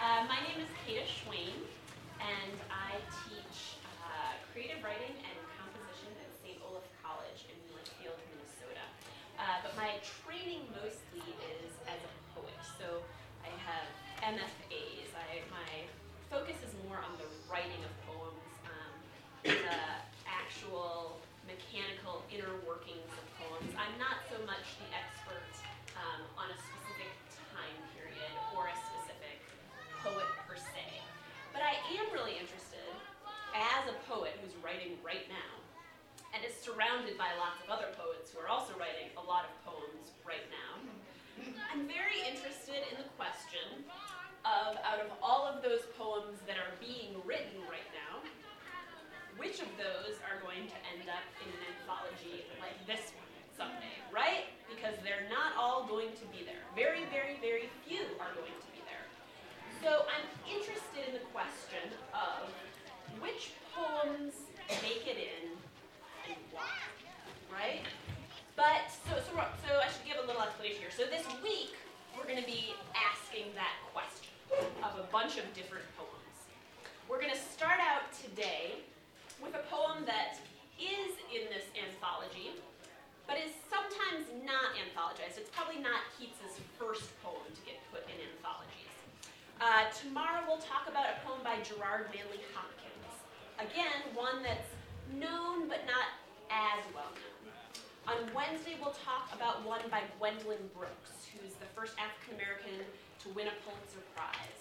My name is Kata Schwain, and I teach creative writing and composition at St. Olaf College in Northfield, Minnesota. But my training mostly is as a poet. So I have MFAs. My focus is more on the writing of poems, the actual mechanical inner workings of poems. I'm not so much the expert on a specific time period or a specific poet per se. But I am really interested, as a poet who's writing right now, and is surrounded by lots of other poets who are also writing a lot of poems right now, I'm very interested in the question of, out of all of those poems that are being written right now, which of those are going to end up in an anthology like this one someday, right? Because they're not all going to be there. Very, very, very few are going to be there. So I'm interested in the question of which poems make it in and why, right? But, so I should give a little explanation here. So this week, we're going to be asking that question of a bunch of different poems. We're going to start out today with a poem that is in this anthology, but is sometimes not anthologized. It's probably not Keats's first poem to get put in anthologies. Tomorrow we'll talk about a poem by Gerard Manley Hopkins. Again, one that's known but not as well known. On Wednesday we'll talk about one by Gwendolyn Brooks, who's the first African American to win a Pulitzer Prize.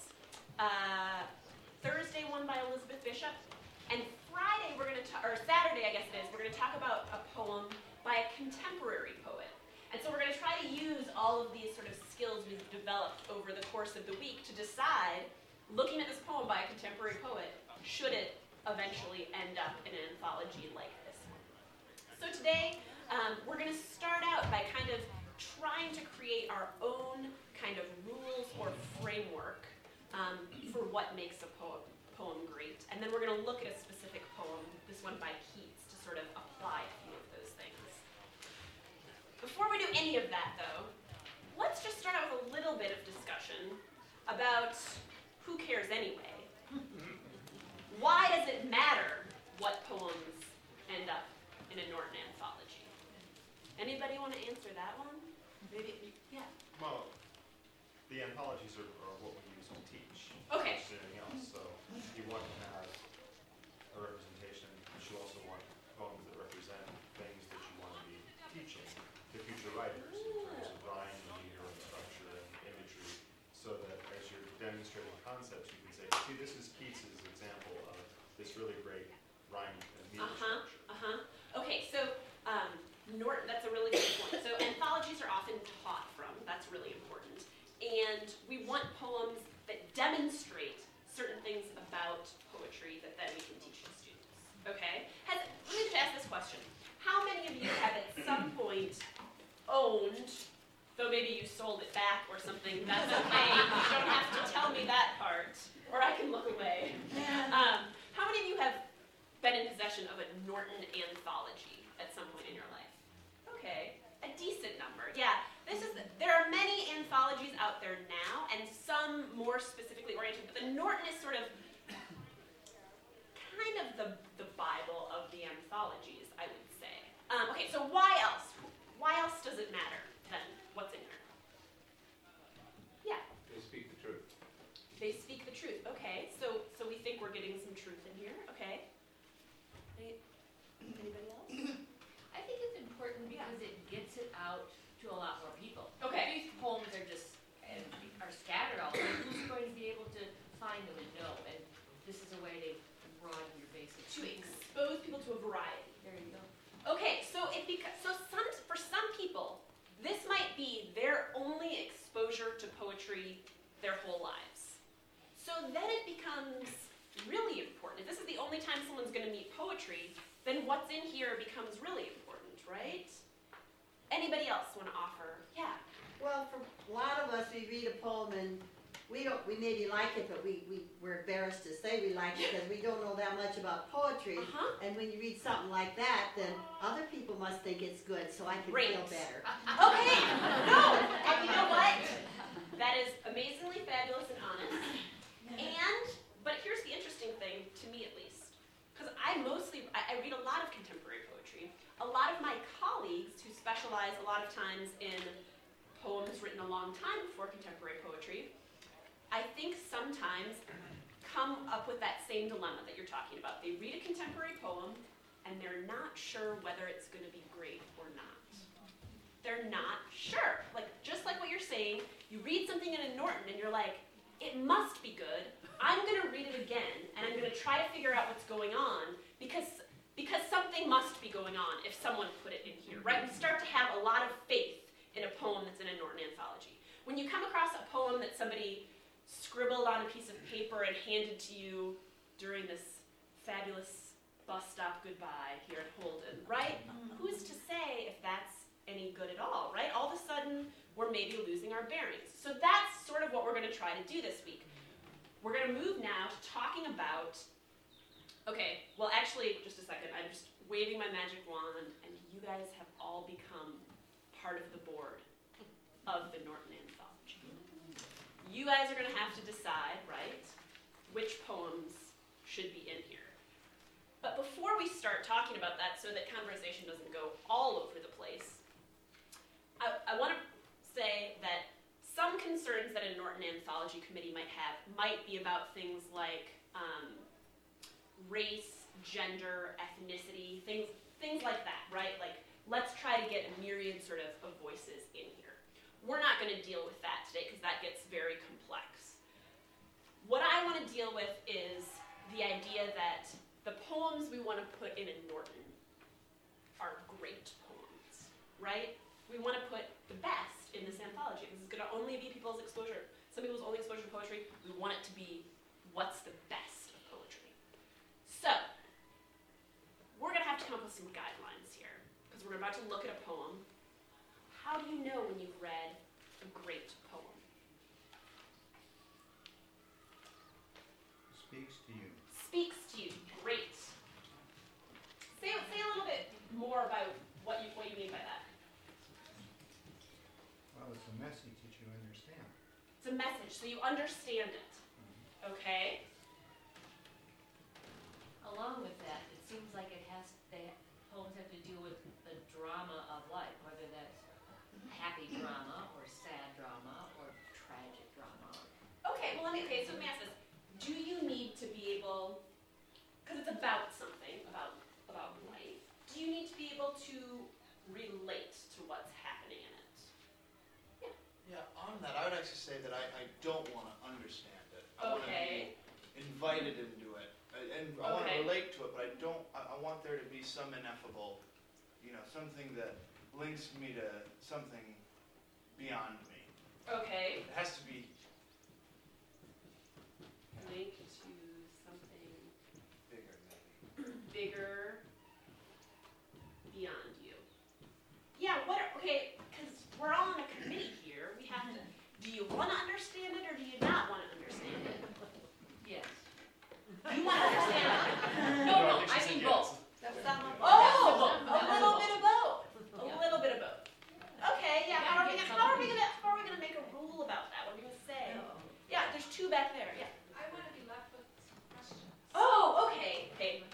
Thursday, one by Elizabeth Bishop. And Friday, or Saturday, I guess it is, we're going to talk about a poem by a contemporary poet. And so we're going to try to use all of these sort of skills we've developed over the course of the week to decide, looking at this poem by a contemporary poet, should it eventually end up in an anthology like this one. So today, we're going to start out by kind of trying to create our own kind of rules or framework for what makes a poem great. And then we're going to look at a specific poem, this one by Keats, to sort of apply a few of those things. Before we do any of that, though, let's just start out with a little bit of discussion about who cares anyway. Why does it matter what poems end up in a Norton anthology? Anybody want to answer that one? Maybe, yeah. Well, the anthologies are what we use to teach. Okay. Versus anything else. So you want to have a representation, but you also want poems that represent things that you want to be teaching to future writers in terms of rhyme, meter, and structure, and imagery, so that as you're demonstrating concepts, you can say, see, this is Keats's example of this really great rhyme and meter structure. Okay, so Norton, that's a really good point. So anthologies are often taught from, that's really important. And we want poems that demonstrate certain things about poetry that then we can teach to students. Okay? Let me just ask this question. How many of you have at some point owned, though maybe you sold it back or something, that's okay, you don't have to tell me that part, or I can look away. How many of you have been in possession of a Norton anthology at some point in your life? Okay, a decent number. Yeah, there are many anthologies out there now, and some more specifically oriented, but the Norton is sort of kind of the Bible of the anthologies, I would say. Okay, so why else? Why else does it matter then? What's in here? Yeah. They speak the truth. They speak the truth. Okay, so we think we're getting some truth in here. Okay. Anybody else? I think it's important because it gets it out to a lot more people. Okay. If these poems are just are scattered all over, who's going to be able to find them and know? And this is a way to broaden your basic To expose people to a variety. There you go. Okay, so for some people, this might be their only exposure to poetry their whole lives. So then it becomes really important. If this is the only time someone's going to meet poetry, then what's in here becomes really important, right? Anybody else want to offer? Yeah. Well, for a lot of us, we read a poem and we maybe like it, but we're embarrassed to say we like it because we don't know that much about poetry. And when you read something like that, then other people must think it's good, so I can feel better. Okay. No. And you know what? That is amazingly fabulous and honest. I read a lot of contemporary poetry. A lot of my colleagues who specialize a lot of times in poems written a long time before contemporary poetry, I think sometimes come up with that same dilemma that you're talking about. They read a contemporary poem and they're not sure whether it's going to be great or not. They're not sure. Like, just like what you're saying, you read something in a Norton and you're like, it must be good. I'm going to read it again, and I'm going to try to figure out what's going on, because something must be going on if someone put it in here, right? We start to have a lot of faith in a poem that's in a Norton anthology. When you come across a poem that somebody scribbled on a piece of paper and handed to you during this fabulous bus stop goodbye here at Holden, right? Who's to say if that's any good at all, right? All of a sudden, we're maybe losing our bearings. So that's sort of what we're going to try to do this week. We're going to move now to talking about, okay, well actually, just a second, I'm just waving my magic wand, and you guys have all become part of the board of the Norton Anthology. You guys are going to have to decide, right, which poems should be in here. But before we start talking about that, so that conversation doesn't go all over the place, I want to say that some concerns that a Norton Anthology Committee might be about things like race, gender, ethnicity, things like that, right? Like, let's try to get a myriad sort of voices in here. We're not going to deal with that today because that gets very complex. What I want to deal with is the idea that the poems we want to put in a Norton are great poems, right? We want to put the best in this anthology. This is going to only be some people's only exposure to poetry. We want it to be what's the best of poetry. So, we're going to have to come up with some guidelines here, because we're about to look at a poem. How do you know when you've read a great poem? Speaks to you. Speaks to you. Great. Say a little bit more about what you mean by that. Well, it's a message that you understand. It's a message, so you understand it. Okay? Along with that, it seems like poems have to do with the drama of life, whether that's happy drama or sad drama or tragic drama. Okay, well, let me ask this. Do you need to be able, because it's about something, about life, do you need to be able to relate to what's happening in it? Yeah, on that, I would actually say that I don't want to understand it. I want to Okay. be invited into it. And I want to relate to it, but I want there to be some ineffable, something that links me to something beyond me. Okay. It has to be Link to something bigger, maybe. bigger beyond you. Yeah, because we're all on a committee here. We have to, do you want to understand it or do you not want to understand it? Yes. You want to understand it? No, I mean both. Oh, a little bit of both. A little bit of both. Okay, yeah. How are we gonna make a rule about that? What are we gonna say? Yeah, there's two back there. Yeah. I want to be left with questions. Oh, okay. Okay.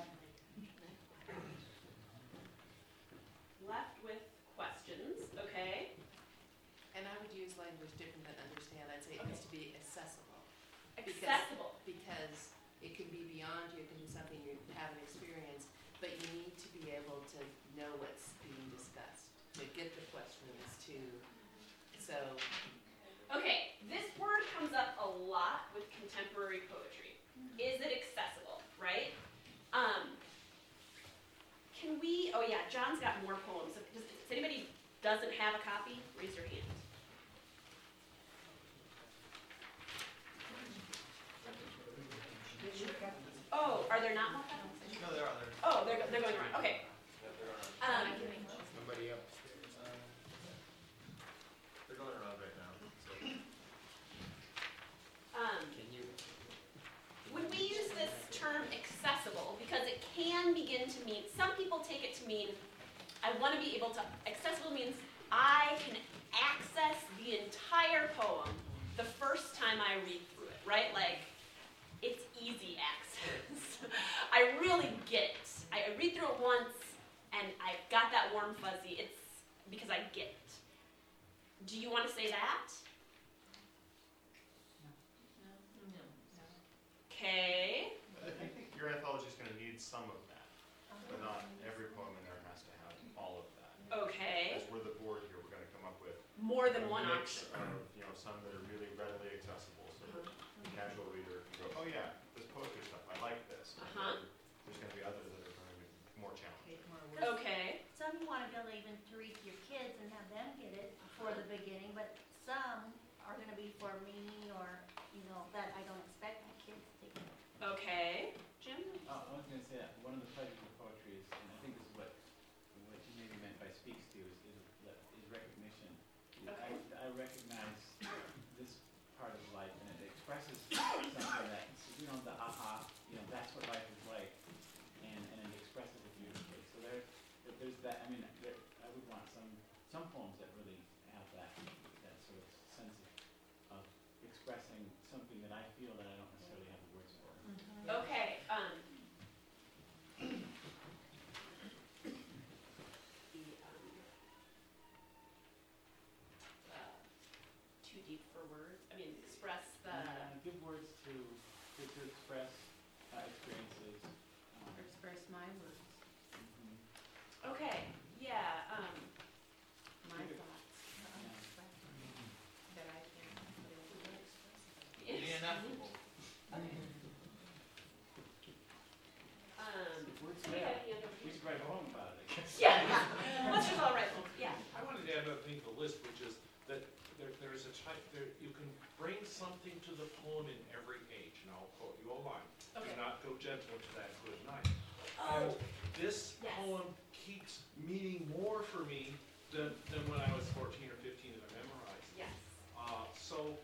Left with questions. Okay. And I would use language different than understand. I'd say it needs to be accessible. Accessible. Because it can be beyond you, it can be something you haven't experienced, but you need to be able to know what's being discussed, to get the questions, so. Okay, this word comes up a lot with contemporary poetry. Is it accessible, right? Can we, oh yeah, John's got more poems. If anybody doesn't have a copy, raise your hand. Oh, are there not more copies? No, there are others. Oh, they're going around, okay. Nobody upstairs. They're going around right now, so Can you? When we use this term accessible, because it can begin to mean, some people take it to mean, I want to be able to, accessible means I can access the entire poem the first time I read through it, right? Like, it's easy access. I really get it. I read through it once, and I got that warm fuzzy. It's because I get it. Do you want to say that? No. Okay. I think your anthology is going to need some of that, but not every poem in there has to have all of that. Okay. As we're the board here, we're going to come up with More than a one mix option. of, some that are really readily accessible, so that the casual reader can go, oh yeah, this poetry stuff, I like this. And Uh-huh. then there's going to be others that are going to be more challenging. Take more work. Okay. Some you want to be able to even to read to your kids and have them get it for the beginning, but some are going to be for me or, that I don't expect my kids to get. Okay. Jim? I was going to say that one of the pleasures of poetry is, and I think this is what you maybe meant by speaks to, is recognition. Okay. I recognize this part of life, and it expresses something that, the aha, that's what life is like, and it expresses it beautifully. So there's that. I mean, I would want some poems that really have that sort of sense of expressing something that I feel that I don't necessarily have the words for. Okay. Too deep for words. I mean, express the. Give words to express experiences. Express my words, Okay. Yeah. my Think of- thoughts, that I can put into words. The ineffable. Words Do we have fail. any other? We should write a poem about it, I guess. Yeah. Let's just all write them. Yeah. I wanted to add underneath the list, which is that there's a type, you can bring something to the poem in every age, and I'll quote you a line. Okay. Do not go gentle to that good night. Oh. This Yes. poem keeps meaning more for me than when I was 14 or 15 and I memorized. Yes. So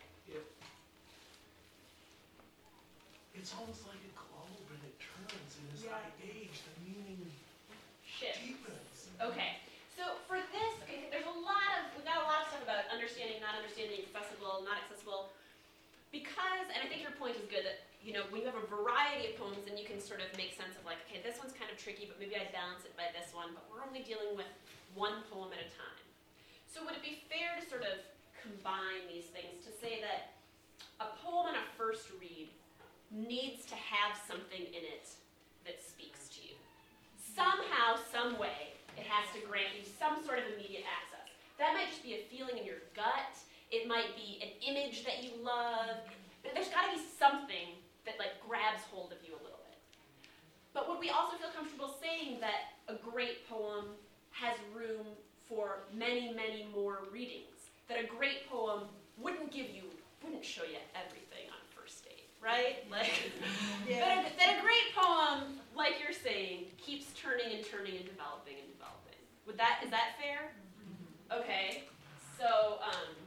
it's almost like a globe and it turns, and as I age, the meaning Shift. deepens. Okay. So for this, we've got a lot of stuff about understanding, not understanding, accessible, not accessible. Because, and I think your point is good, that, when you have a variety of poems, then you can sort of make sense of like, okay, this one's kind of tricky, but maybe I'd balance it by this one, but we're only dealing with one poem at a time. So would it be fair to sort of combine these things to say that a poem on a first read needs to have something in it that speaks to you? Somehow, some way, it has to grant you some sort of immediate access. That might just be a feeling in your gut. It might be an image that you love. But there's got to be something that grabs hold of you a little bit. But would we also feel comfortable saying that a great poem has room for many, many more readings? That a great poem wouldn't show you everything on a first date, right? That a great poem, like you're saying, keeps turning and turning and developing and developing. Is that fair? Okay. So,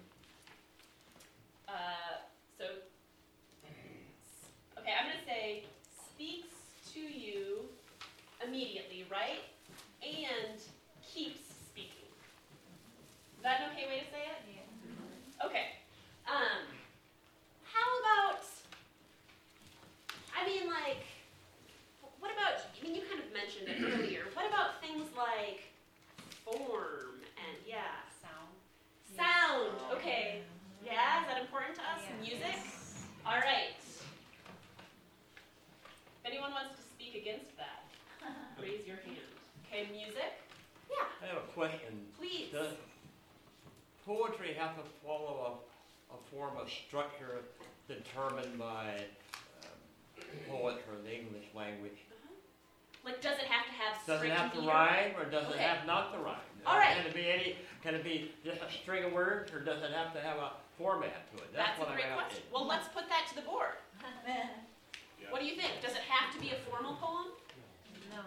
okay, I'm gonna say speaks to you immediately, right? And keeps speaking. Is that an okay way to say it? Yeah. Okay. How about, you kind of mentioned it earlier. What about things like form and, sound? Okay. Yeah, is that important to us? Yeah. Music? All right. If anyone wants to speak against that, raise your hand. Okay, music? Yeah, I have a question. please. Does poetry have to follow a form of structure determined by poets or the English language? Does it have to have Does it strict have to meter? rhyme or does it Okay. have not to rhyme? All right. Can it be just a string of words or does it have to have a format to it? That's what a I'm great asking. question. Well, let's put that to the board. What do you think? Does it have to be a formal poem? No.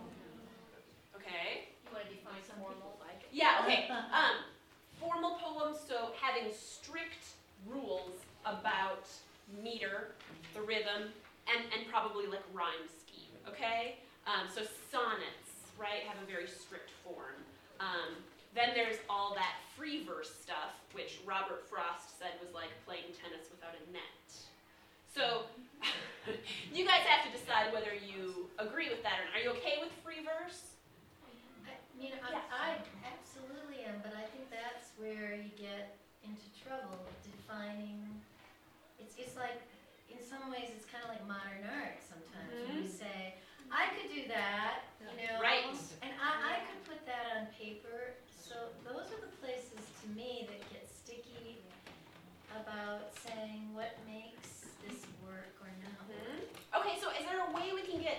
Okay. You want to define formal like it? Yeah, okay. Formal poems, so having strict rules about meter, the rhythm, and probably rhyme scheme, okay? So sonnets, right, have a very strict form. Then there's all that free verse stuff, which Robert Frost said was like playing tennis without a net. So You guys have to decide whether you agree with that or not. Are you okay with free verse? You know, Yeah. I absolutely am, but I think that's where you get into trouble defining. It's like, in some ways, it's kind of like modern art sometimes. When you say, I could do that, you know. Right. And I could put that on paper. So those are the places to me that get sticky about saying what makes this work or not work. Okay, so is there a way we can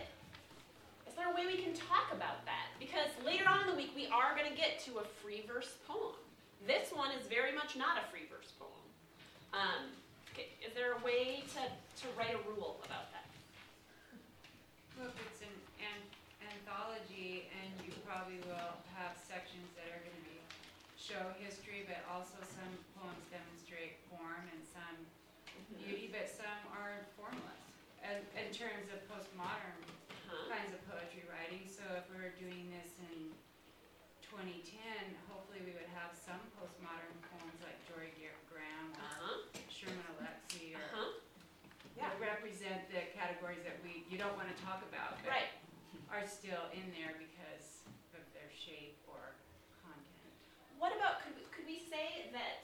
talk about that? Because later on in the week, we are going to get to a free verse poem. This one is very much not a free verse poem. Is there a way to write a rule about that? Well, if it's an anthology, and you probably will have sections that are going to be show history, but also some poems demonstrate form and some beauty, but some are formless. In terms of postmodern kinds of poetry writing, so if we were doing this in 2010, hopefully we would have some postmodern poems like Jory Graham or Sherman Alexie or that represent the categories that you don't want to talk about, but are still in there because of their shape or content. What about, could we say that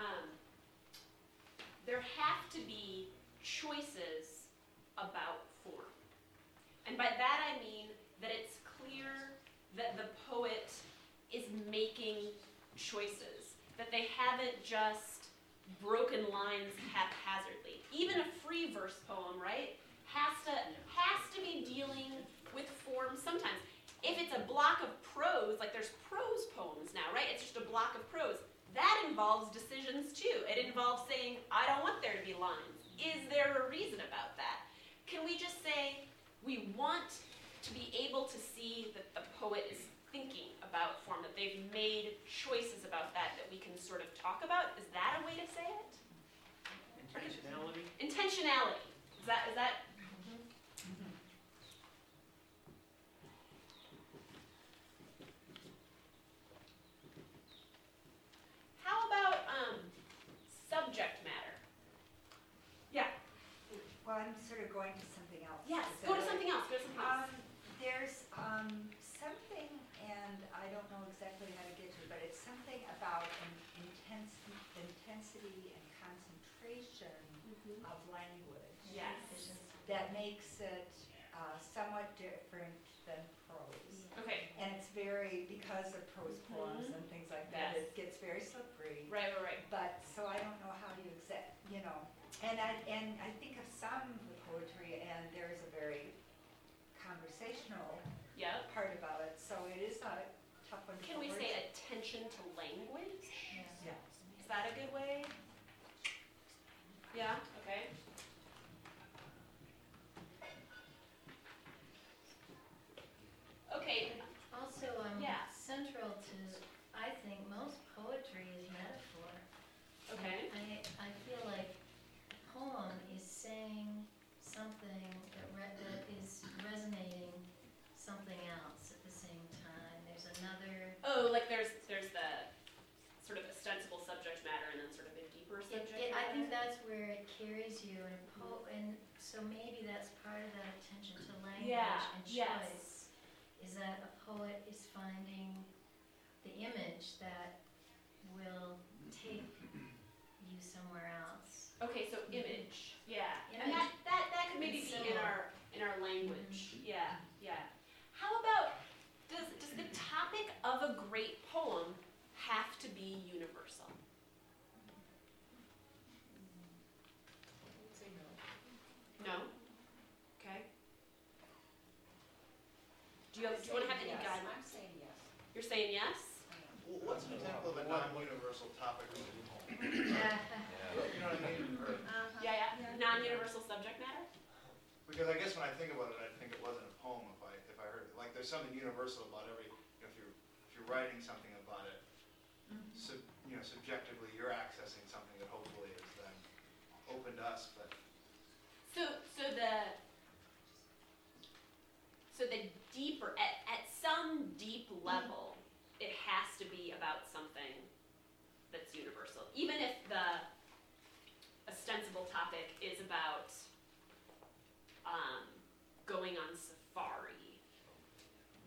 there have to be choices about form? And by that I mean that it's clear that the poet is making choices, that they haven't just broken lines haphazardly. Even a free verse poem, right, has to be dealing with form sometimes. If it's a block of prose, like there's prose poems now, right? It's just a block of prose. That involves decisions too. It involves saying, I don't want there to be lines. Is there a reason about that? Can we just say, we want to be able to see that the poet is thinking about form, that they've made choices about that we can sort of talk about? Is that a way to say it? Intentionality? Intentionality. Is that? How about subject matter? Yeah. Well, I'm sort of going to something else. Yes. Is that Go to right? something else. There's something, and I don't know exactly how to get to it, but it's something about an intensity and concentration of language. Yes. That makes it somewhat different than prose. Okay. And it's very, because of prose poems and things like that, Yes. it gets very slippery. Right. But, so I don't know how to and I think of some of the poetry, and there's a very conversational part about it, so it is a tough one to Can we say attention to language? Yeah. Is that a good way? Yeah, okay. Okay. Also, central to, I think, most poetry is metaphor. Okay. I feel like a poem is saying something that is resonating something else at the same time. There's another. Oh, like there's the sort of ostensible subject matter and then sort of a deeper subject matter. I think that's where it carries you, and so maybe that's part of that attention to language and choice. Is that a poet is finding the image that will take you somewhere else. Okay, so image. Yeah. Image. And that could maybe be in our language. Yeah. How about does the topic of a great poem have to be universal? I would say no. No? Okay. Do you want to have any guidelines? I'm saying yes. You're saying yes? Well, what's an example of a non-universal topic of a poem? Yeah. You know what I mean? Or, Yeah. Non-universal subject matter? because I guess when I think about it, I think it wasn't a poem if I heard it. Like there's something universal about every, if you're writing something about it, subjectively you're accessing something that hopefully is then open to us, but. So the deeper, at some deep level, it has to be about something that's universal. Even if the ostensible topic is about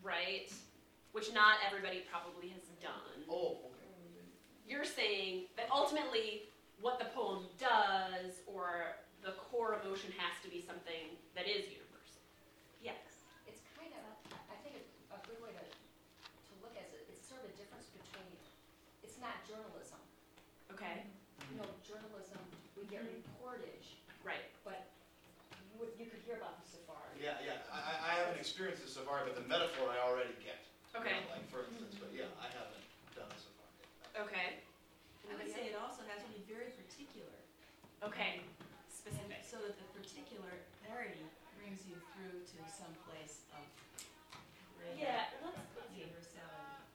right? Which not everybody probably has done. Oh, okay. You're saying that ultimately what the poem does, or the core emotion, has to be something that is universal. Yes. It's kind of, I think a good way to look at it, it's sort of a difference between, it's not journalism. Okay. You know, journalism, we get reportage, Right. but you could hear about the safari. Yeah, I haven't experienced the safari, but the metaphor I already get. Okay. You know, like for instance, but yeah, I haven't done a safari. Okay. I would say it also has to be very particular. Okay. Specific. So that the particularity brings you through to some place of greater let's see. universality.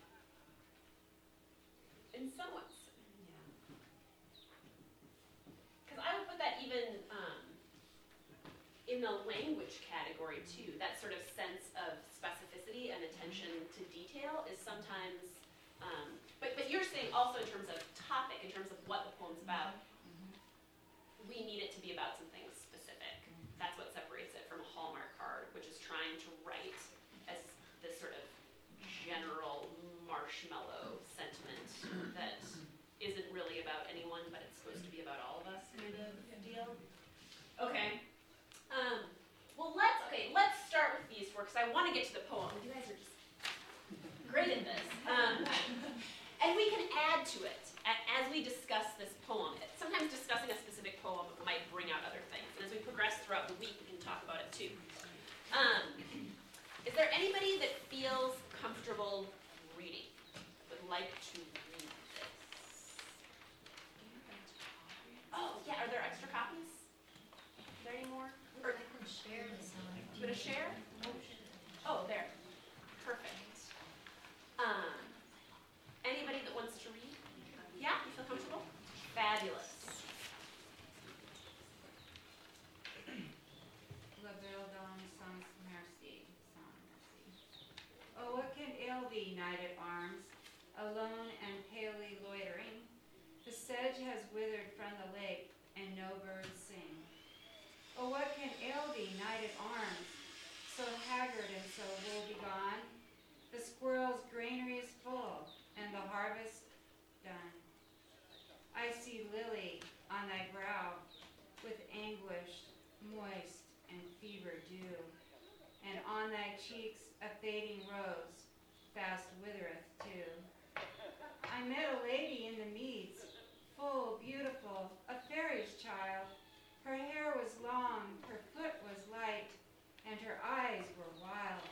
In some ways. Yeah. Because I would put that even in the language category too. That sort of sense of specificity and attention to detail is sometimes, but you're saying also in terms of topic, in terms of what the poem's about, we need it to be about something specific. That's what separates it from a Hallmark card, which is trying to write as this sort of general marshmallow sentiment that isn't really about anyone, but it's supposed to be about all of us kind of deal. Okay. Let's start with these four, because I want to get to the poem. You guys are just great at this. And we can add to it as we discuss this poem. Sometimes discussing a specific poem might bring out other things. And as we progress throughout the week, we can talk about it too. Is there anybody that feels comfortable reading, would like to read this? Oh, yeah, are there extra copies? Is there any more? Or, I can share this on. you want to share? Oh, there. Perfect. Anybody that wants to read? Yeah, you feel comfortable? Fabulous. La Belle Dame sans merci, sans merci. Oh, what can ail thee, knight at arms, alone and palely loitering? The sedge has withered from the lake, and no birds sing. Oh, what can ail thee, knight at arms, so haggard and so woebegone? The squirrel's granary is full, and the harvest done. I see lily on thy brow, with anguish moist and fever dew, and on thy cheeks a fading rose fast withereth too. I met a lady in the meads, full, beautiful, a faery's child. Her hair was long, her foot was light, and her eyes were wild.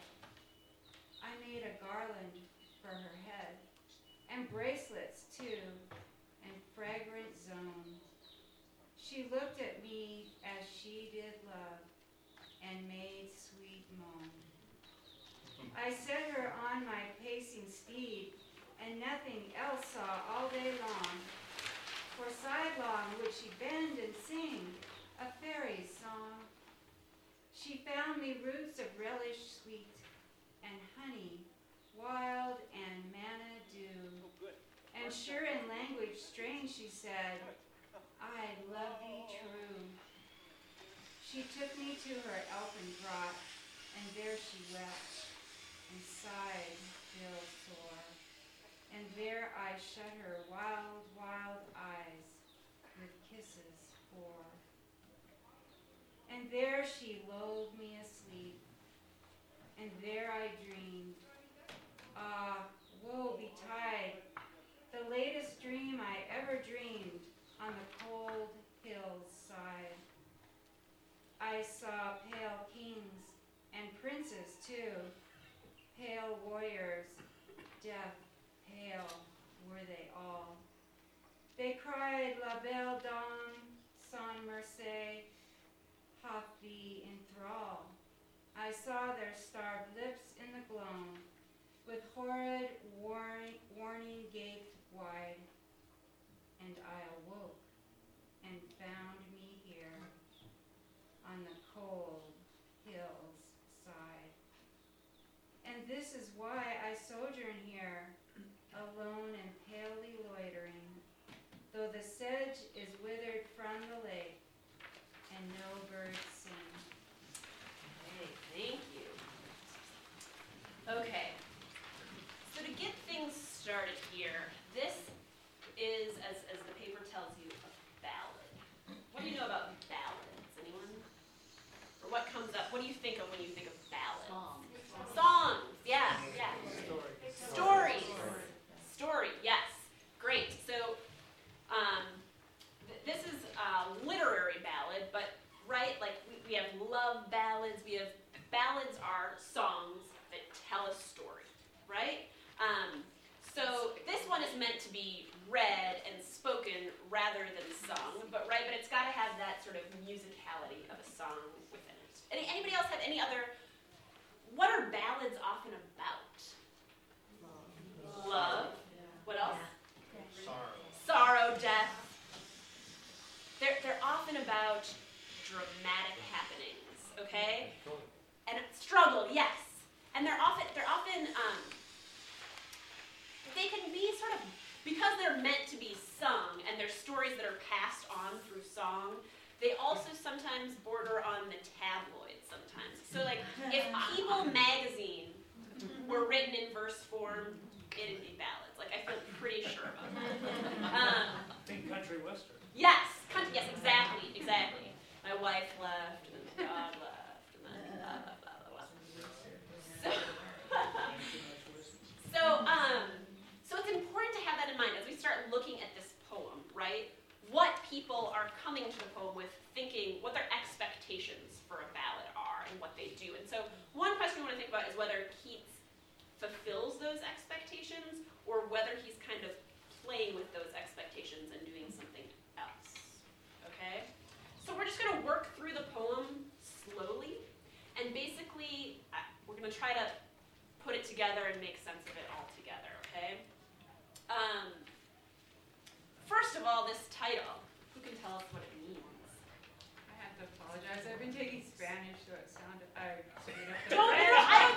I made a garland for her head, and bracelets too, and fragrant zone. She looked at me as she did love, and made sweet moan. I set her on my pacing steed, and nothing else saw all day long. For sidelong would she bend and sing a fairy's song. She found me roots of relish sweet, and honey, wild and manna dew. And sure in language strange she said, I love thee true. She took me to her elfin grot, and there she wept, and sighed still sore. And there I shut her wild, wild eyes with kisses for. And there she lulled me asleep, and there I dreamed. Ah, woe betide, the latest dream I ever dreamed on the cold hill's side. I saw pale kings and princes too, pale warriors, death pale were they all. They cried, La Belle Dame sans merci, hath thee in thrall. I saw their starved lips in the gloam, with horrid warning gaped wide, and I awoke and found me here on the cold hill's side. And this is why I sojourn here, alone and palely loitering, though the sedge is withered from the lake, and no birds sing. Okay, thank you. started here. This is, as the paper tells you, a ballad. What do you know about ballads? Anyone? Or what comes up? What do you think of when you think of ballads? Songs. Yeah. Stories. Story. Yes. Great. So, this is a literary ballad, but right, like we have love ballads. We have ballads are songs that tell a story, right? So this one is meant to be read and spoken rather than sung, but it's got to have that sort of musicality of a song within it. Anybody else have any other? What are ballads often about? Love. What else? Sorrow, death. They're often about dramatic happenings, okay? And struggle, yes. And they're often they can be sort of, because they're meant to be sung and they're stories that are passed on through song, they also sometimes border on the tabloid sometimes. So like, if People magazine were written in verse form, it'd be ballads. Like, I feel pretty sure about that. Think country western. Yes, exactly. My wife left, and then the dog left, and then blah, blah, blah, blah, blah. So it's important to have that in mind as we start looking at this poem, right? What people are coming to the poem with, thinking what their expectations for a ballad are and what they do. And so one question we want to think about is whether Keats fulfills those expectations or whether he's kind of playing with those expectations and doing something else. Okay? So we're just going to work through the poem slowly, and basically we're going to try to put it together and make sense of it all together, okay? First of all, this title, who can tell us what it means? I have to apologize. I've been taking Spanish, so it sounded. I screwed up the I don't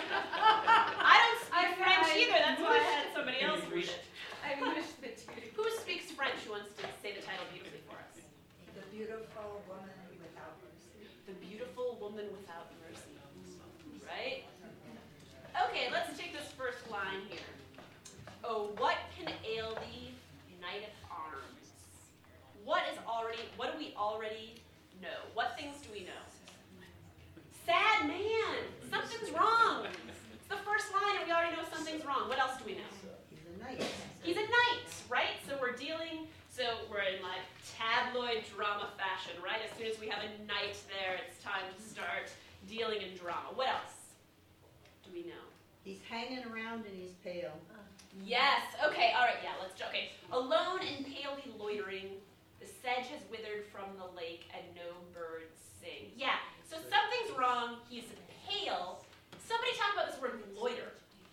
speak French either. That's why I had somebody else read it. I mushed the two. Who speaks French? Who wants to say the title beautifully for us? The Beautiful Woman Without Mercy. The Beautiful Woman Without Mercy. Right? Okay, let's take this first line here. Oh, what can ail thee, knight of arms? What do we already know? What things do we know? Sad man! Something's wrong! It's the first line and we already know something's wrong. What else do we know? He's a knight. He's a knight, right? So we're in like tabloid drama fashion, right? As soon as we have a knight there, it's time to start dealing in drama. What else do we know? He's hanging around and he's pale. Yes. Okay. All right. Yeah. Okay. Alone and palely loitering, the sedge has withered from the lake, and no birds sing. Yeah. So something's wrong. He's pale. Somebody talk about this word loiter.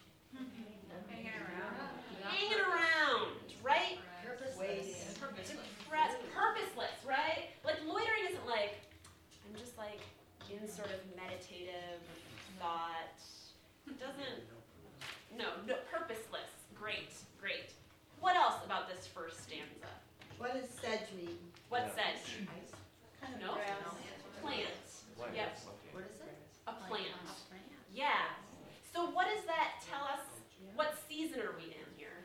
Hanging around, right? Purposeless, right? Like loitering isn't like I'm just like in sort of meditative thought. It doesn't. No, purposeless. Great. What else about this first stanza? What does sedge mean? What sedge? No? Plant. Yep. What is it? A plant. Yeah. So what does that tell us? What season are we in here?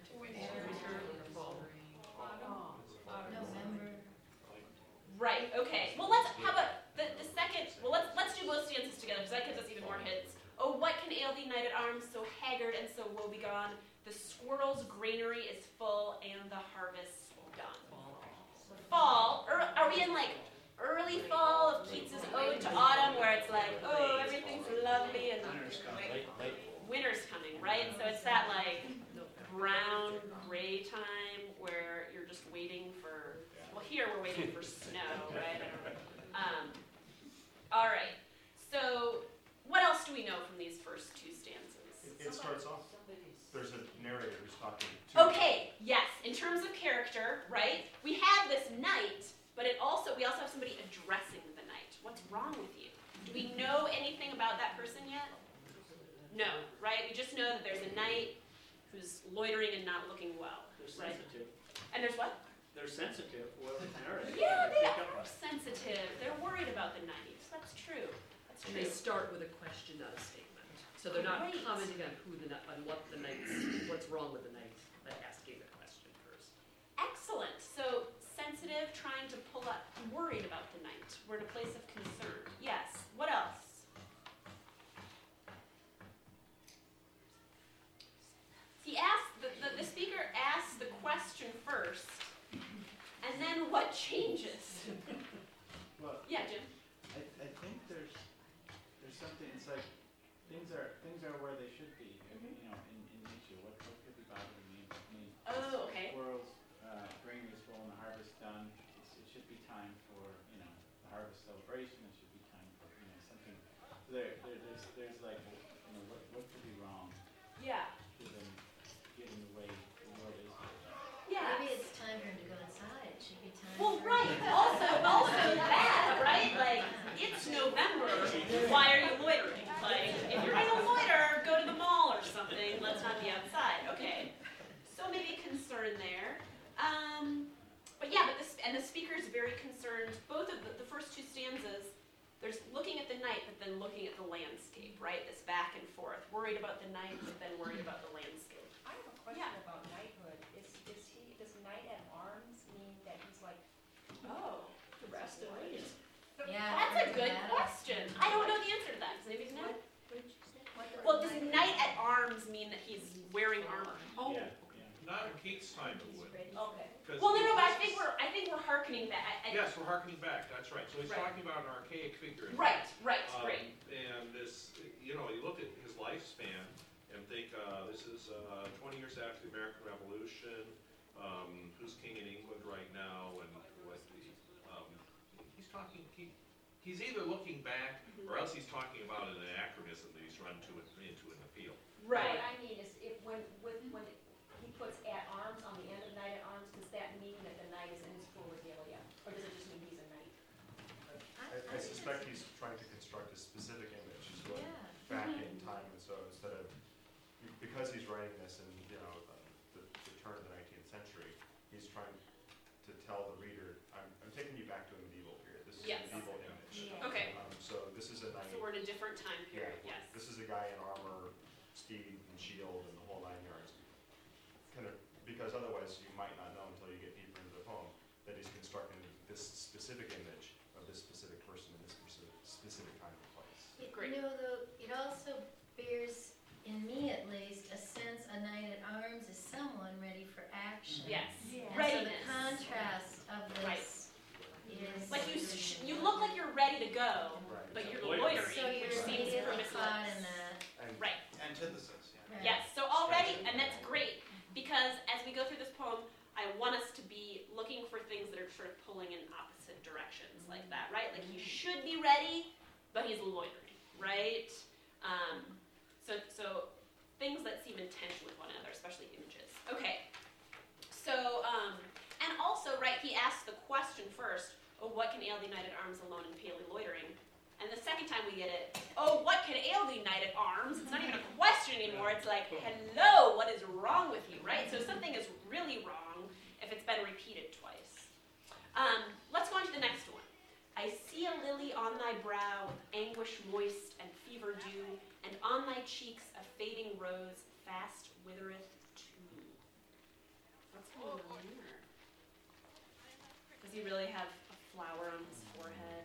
November. Right, okay. Well, how about the second, let's do both stanzas together, because that gives us even more hints. Oh, what can ail thee, knight at arms, so haggard and so woebegone? The squirrel's granary is full, and the harvest done. Fall, are we in like early fall of Keats's Ode to Autumn, where it's like, oh, everything's lovely, and winter's coming, right? So it's that like brown, gray time where you're just waiting for, well, here we're waiting for snow, right? All right. So what else do we know from these first two stanzas? It starts off, there's a narrator who's talking to Okay, yes. In terms of character, right? We have this knight, but we also have somebody addressing the knight. What's wrong with you? Do we know anything about that person yet? No, right? We just know that there's a knight who's loitering and not looking well. They're right? sensitive. And there's what? They're sensitive. Well, Yeah, they are sensitive. They're worried about the knight. That's true. That's And true. they start with a question, not a statement. So they're not Great. commenting on on what's wrong with the knight. changes. Well, Yeah, Jim? I think there's something, it's like, things are where they should be, you know, in nature. What could be bothering me? I mean, Oh, okay. squirrels, granaries full and the harvest done. It should be time for, you know, the harvest celebration. It should be time for, you know, something. There's like, you know, what could be wrong Yeah. given the way the world is right now. Yeah. Maybe it's time for him to go inside, it should be time Well, for. right. Also that, right? Like, it's November. Why are you loitering? Like, if you're gonna loiter, go to the mall or something. Let's not be outside. Okay. So maybe concern there. But yeah, the speaker's very concerned. Both of the first two stanzas, there's looking at the night, but then looking at the landscape, right? This back and forth. Worried about the night, but then worried about the landscape. I have a question about knighthood. Does knight at arms mean that he's like? Oh, the rest of it. Yeah. That's a good question. I don't know the answer to that. Does anybody know? What did you say? Well, does knight at arms mean that he's wearing armor? Oh. Yeah. Not in Keith's time it would. Okay. 'Cause Well, no, but I this think is- we're hearkening back. Yes, we're harkening back, that's right. So he's Right. talking about an archaic figure. Right, right, Um, great. And this, you know, you look at his lifespan and think, this is 20 years after the American Revolution, who's king in England right now, and what he's talking, he's either looking back, or else he's talking about an anachronism that he's run into in the field. Right. What I mean is, if when he puts at arms on the end of knight at arms, does that mean that the knight is in his full regalia, or does it just mean he's a knight? I suspect he's trying to construct a specific image. He's going back in time, and so instead of, because he's writing this in, you know, the turn of the 19th century, he's trying to tell the reader, I'm taking you back to a medieval period. This is Yes. a medieval image. Okay. So this is a knight. So we're in a different time period. Yeah, Yes. this is a guy in armor, steed, and shield, and the whole 9 yards. Kind of, because otherwise you might not know until you get deeper into the poem that he's constructing this specific image of this specific person in this specific time and place. Great. You know, though, it also bears, in me at least, a sense a knight at arms is someone ready for action. Yes. And so the Readiness. contrast of this is. Like you look like you're ready to go, Right. but you're Loitering. loitering, So you're which seems immediately permissive. caught in that. And Right. Antithesis, yeah. Right. Yes, so already, and that's great, because as we go through this poem, I want us to be looking for things that are sort of pulling in opposite directions like that, right? Like he should be ready, but he's loitering, right? So things that seem in tension with one another, especially images. Okay, so, and also, right, he asks the question first, oh, what can ail thee knight at arms alone and palely loitering? And the second time we get it, oh, what can ail thee knight at arms? It's not even a question anymore. It's like, hello, what is wrong with you, right? So something is really wrong if it's been repeated twice. Let's go on to the next one. I see a lily on thy brow, anguish moist and fever dew, and on thy cheeks a fading rose fast withereth too. What's going on here? Does he really have a flower on his forehead?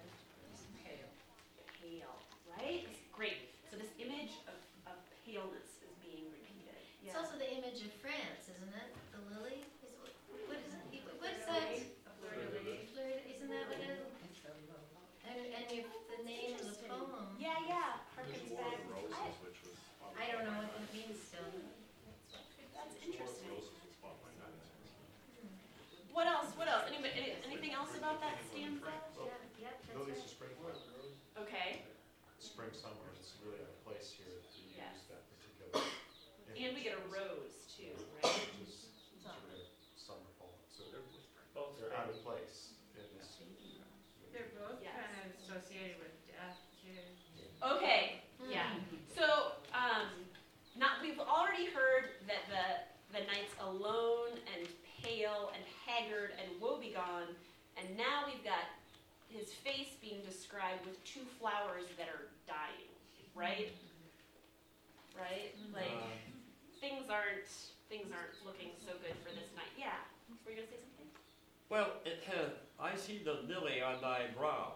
Pale, right? Great. So this image of paleness is being repeated. It's also the image of France, isn't it? The lily? What is it? What is that? Fleur, isn't that what it is? And the name of the poem. Yeah. There's Harkens War back. of Roses, which was. I don't know what that means still. That's War of interesting. Roses was fought by knights. What else? Anything else about that stanza? Yep, Lily's that's a spring flower. Okay. Spring, summer, it's really a place here to use Yes. that particular And we image, get a rose too, right? which is sort of summer, fall. So Both they're out of place in this. They're both Yes. kind of associated with death too. Okay. Yeah. So, we've already heard that the knight's alone and pale and haggard and woebegone, and now we've got his face being described with two flowers that are dying, right? Right? Like things aren't looking so good for this night. Yeah. Were you gonna say something? Well, it says, I see the lily on thy brow.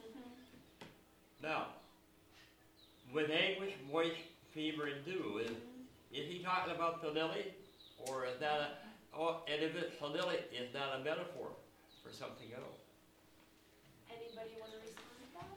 Now, with anguish, moist, fever, and dew, is he talking about the lily? Or is that and if it's a lily, is that a metaphor for something else? Anybody want to respond to that?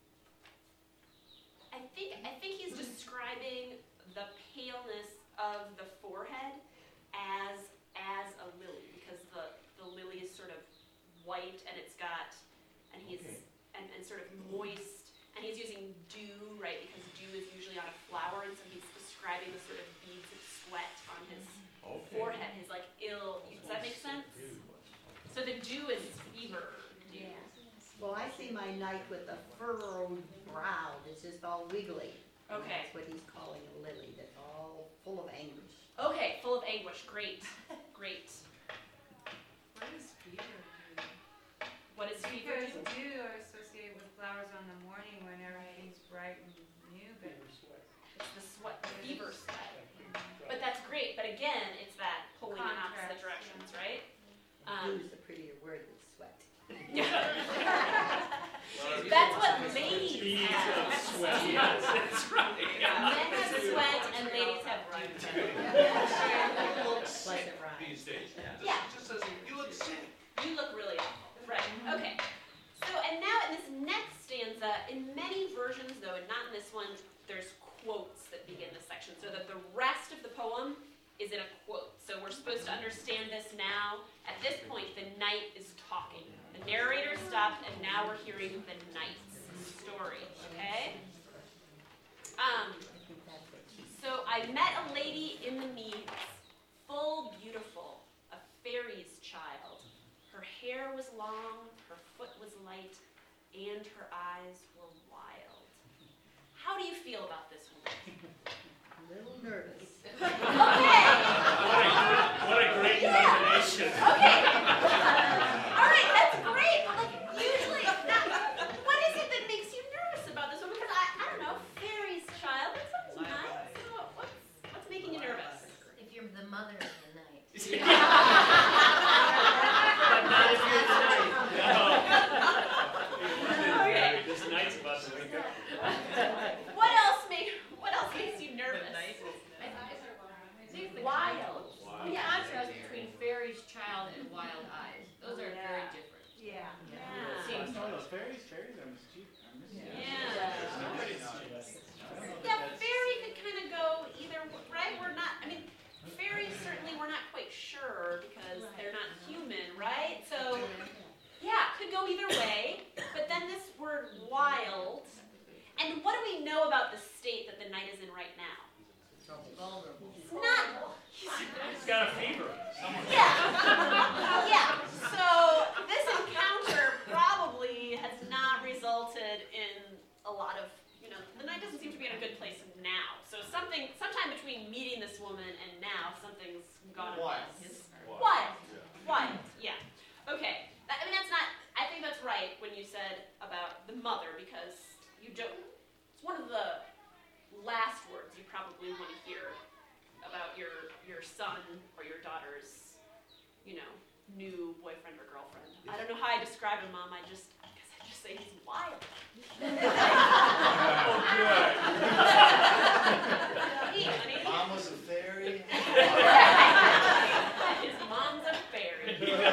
I think he's describing the paleness of the forehead as a lily, because the lily is sort of white and it's got, and he's and sort of moist, and he's using dew, right, because dew is usually on a flower, and so he's describing the sort of beads of sweat on his forehead, his like does that make sense? So the dew is fever dew. Well, I see my knight with a furrowed brow that's just all wiggly. Okay. That's what he's calling a lily, that's all full of anguish. Okay, full of anguish. Great. Great. What is fever do? What is fever Because do? dew are associated with flowers on the morning when everything's bright and new, but It's the sweat, the fever sweat. But that's great. But again, it's that pulling in opposite directions, right? Blue's a prettier word than sweat. That's what ladies have. Sweat, yes, that's right. Men have sweat and ladies have dew. Pleasant rhyme. These days. Yeah. It just says, you look sick. You look really awful. Right. Okay. So, and now in this next stanza, in many versions though, and not in this one, there's quotes that begin this section, so that the rest of the poem is in a quote. So we're supposed to understand this now. At this point, the knight is talking. The narrator stopped, and now we're hearing the knight's story, okay? So I met a lady in the meads, full beautiful, a fairy's child. Her hair was long, her foot was light, and her eyes were wild. How do you feel about this one? A little nervous. Okay! What a great combination. Okay! All right, that's great. But like, usually, what is it that makes you nervous about this one? Because I don't know, fairy's child, that sounds nice. So what's making you nervous? If you're the mother of the night. But not if you're the knight. Okay. This night's about to wake up. What else makes you nervous? Wild. Wild. The contrast between fairy's child and wild eyes, those are very different. yeah. Yeah. No, those fairies are mischievous. Yeah. Mischievous. Yeah, fairy could kind of go either, right? Fairies certainly we're not quite sure because they're not human, right? So, yeah, could go either way. But then this word wild, and what do we know about the state that the knight is in right now? Vulnerable. It's not. He's got a fever. Yeah. Yeah. So this encounter probably has not resulted in a lot of, the knight doesn't seem to be in a good place now. So sometime between meeting this woman and now, something's gone amiss. Wild. Yeah. Okay. I think that's right when you said about the mother, because it's one of the last words you probably want to hear about your son or your daughter's, new boyfriend or girlfriend. I don't know how I describe him, Mom. I just say he's wild. Honey. Mom was a fairy. His mom's a fairy.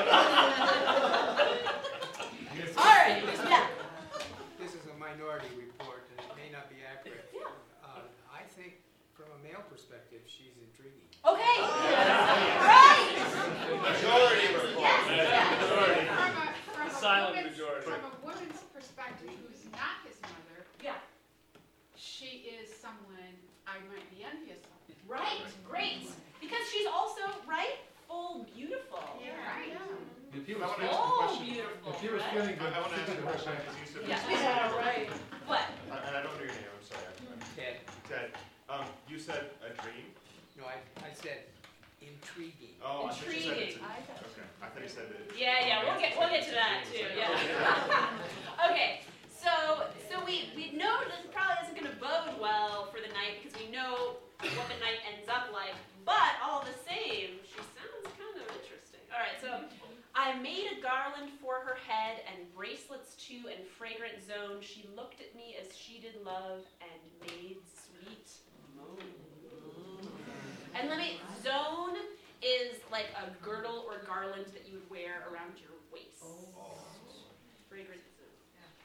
All right. Yeah. This is a minority report, and it may not be accurate. Yeah. I think, from a male perspective, she's intriguing. Okay. Right. Majority report. Yes. From a woman's perspective, who's not his mother, Yeah. she is someone I might be envious of. Right. Great. Because she's also full beautiful. Yeah. Right. If he was was feeling- Oh, beautiful, If he was right? feeling good, I want to ask you a question, because you said. Yeah. Right. What? And I don't know your name, I'm sorry. Ted. Ted, you said a dream? No, I said intriguing. Oh, I thought you said it's Intriguing. okay. I thought you said it. Yeah, we'll get to that too. Yeah. Okay. So we know this probably isn't going to bode well for the knight, because we know what the knight ends up like. But all the same, she sounds kind of interesting. All right. So I made a garland for her head and bracelets too, and fragrant zone. She looked at me as she did love and made sweet moan. And zone is like a girdle or garland that you would wear around your waist. Fragrant zone.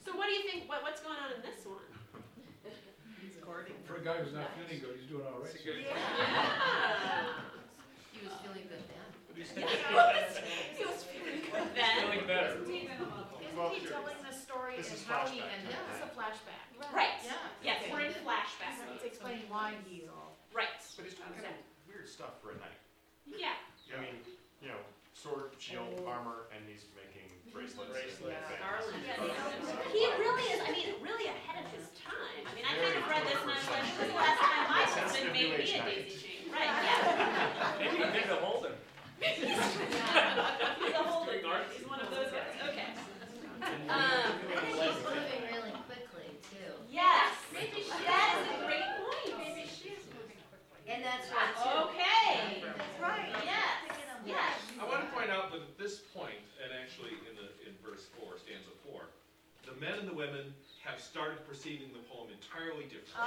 So what do you think, what's going on in this one? For a guy who's not feeling good, he's doing all right. Yeah. He was feeling good then. He was feeling good then. Feeling better. Isn't he telling the story This and is how he flashback. ended up? It's a flashback. Right. Yeah. Yes, we're in flashback. It's explaining why he's all. Right. But he's doing kind of weird stuff for a night. Yeah. I mean, you know, sword, shield, armor, and he's making bracelets. Bracelets. He really is, I mean, really ahead of his time. I mean, I kind of read this and I was like, when was the last time my husband made me a daisy chain? Right, yeah. Maybe you did a Holden. He's a Holden. He's one of those guys. Okay. She's moving really quickly too. Yes. That is a great point. Maybe she's moving quickly. And that's right too. Okay. That's right. Yes. Yes. I want to point out that at this point, and actually in verse 4, stanza 4, the men and the women have started perceiving the poem entirely differently.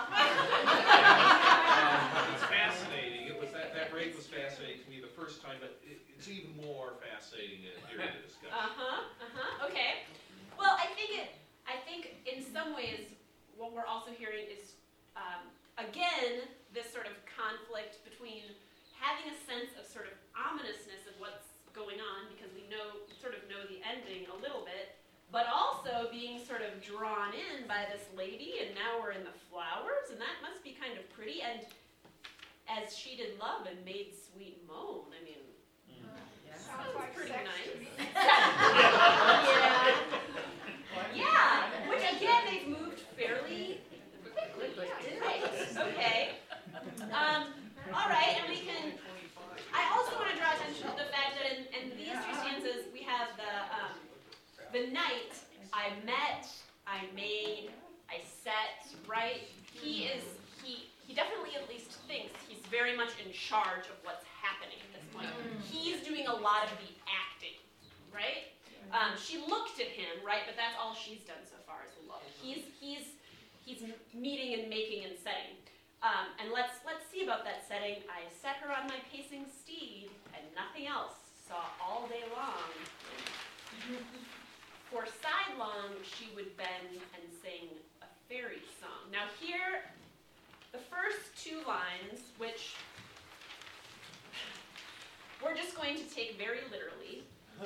It's fascinating. It was that break was fascinating to me the first time, but it's even more fascinating here in the discussion. Okay. Well, I think in some ways what we're also hearing is again this sort of conflict between having a sense of sort of ominousness of what's going on because we sort of know the ending a little bit, but also being sort of drawn in by this lady, and now we're in the flowers, and that must be kind of pretty. And as she did love and made sweet moan, I mean, Sounds like pretty sex nice. to me. Yeah, which again they've moved fairly quickly. Right. Okay. All right, and we can. I also want to draw attention to the fact that in these two stanzas we have the night. I met, I made, I set. Right. He definitely at least thinks he's very much in charge of what's happening at this point. He's doing a lot of the acting. Right. She looked at him, right, but that's all she's done so far is look. He's meeting and making and setting. And let's see about that setting. I set her on my pacing steed, and nothing else saw all day long. For sidelong she would bend and sing a fairy song. Now here, the first two lines, which we're just going to take very literally.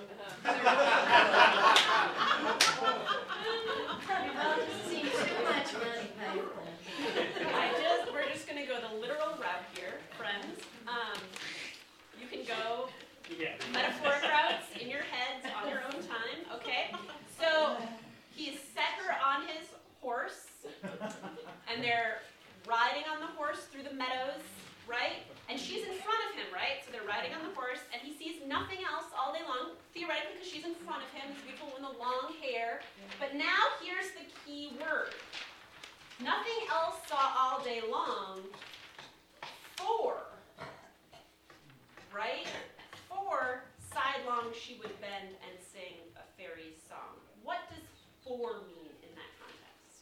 Seen too much Monty Python. We're just going to go the literal route here, friends. You can go metaphoric routes in your heads on your own time, okay? So he's set her on his horse, and they're riding on the horse through the meadows, right? And she's in front of him, right? So they're riding on the horse, and he sees nothing else all day long, theoretically, because she's in front of him, this beautiful woman with the long hair. But now here's the key word. Nothing else saw all day long. For, right? For sidelong she would bend and sing a fairy song. What does for mean in that context?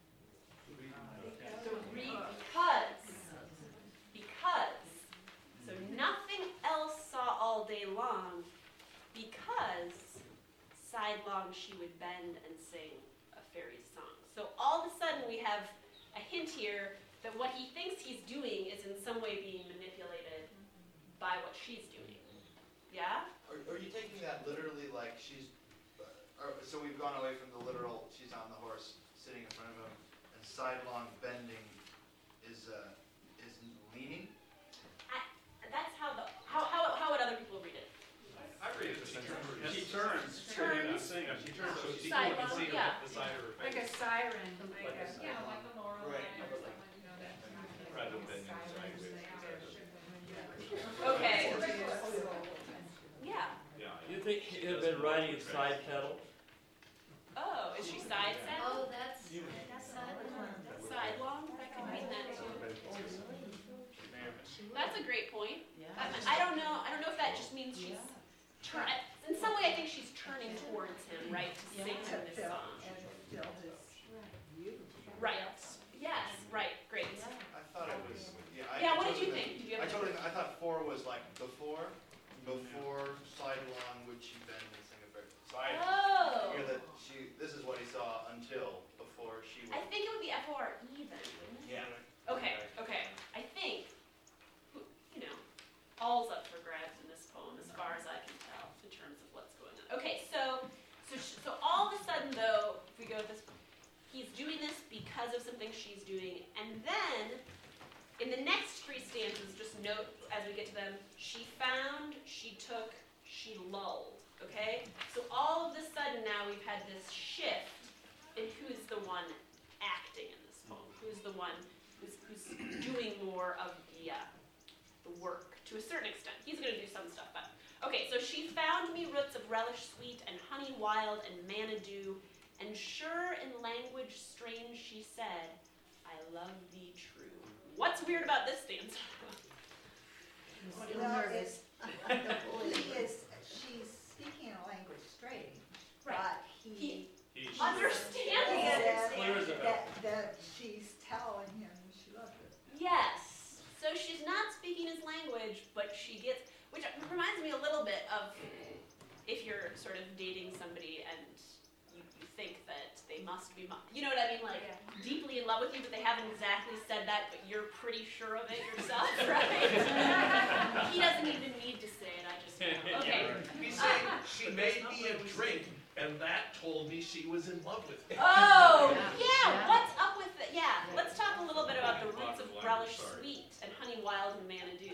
Because. So nothing else saw all day long because sidelong she would bend and sing a fairy song. So all of a sudden we have a hint here that what he thinks he's doing is in some way being manipulated by what she's doing. Yeah? Are you taking that literally like she's, so we've gone away from the literal, she's on the horse sitting in front of him, and sidelong bending is leaning? That's how would other people read it? I read it as She turns. Turns. She turns so she Sidelong, can see yeah. the side of her face. Like a siren, like a. Yeah, like a Lorelei Right. or someone, you know, that. Rather than bending sideways. Okay. Yeah. Yeah. You think she could have been riding side saddle? Oh, is she side saddle? Oh, that's sidelong. Sidelong? That could mean that too. She That's a great point. I don't know if that just means she's in some way I think she's turning towards him, right, to sing him this song. Right. Yes, right, great. I thought it was, Yeah, what did you think? Did you have I thought for was like before sidelong would she bend and sing a fairy. So I Oh. hear that this is what he saw until because of something she's doing. And then, in the next three stanzas, just note as we get to them, she found, she took, she lulled, okay? So all of a sudden now we've had this shift in who's the one acting in this poem, who's the one who's doing more of the work, to a certain extent. He's going to do some stuff, but... Okay, so she found me roots of relish sweet, and honey wild, and manna dew, and sure in language strange she said, I love thee true. What's weird about this stanza? Nervous. She's speaking a language straight, but he understands that she's telling him she loves it. Yes. So she's not speaking his language, but she gets, which reminds me a little bit of if you're sort of dating somebody and you think that they must be, you know what I mean, like deeply in love with you, but they haven't exactly said that, but you're pretty sure of it yourself, right? He doesn't even need to say it, I just know. Okay. He said, she made me a drink, and that told me she was in love with me. Oh, yeah, what's up with it? Yeah, let's talk a little bit about the roots of relish sweet and honey wild and manna dew.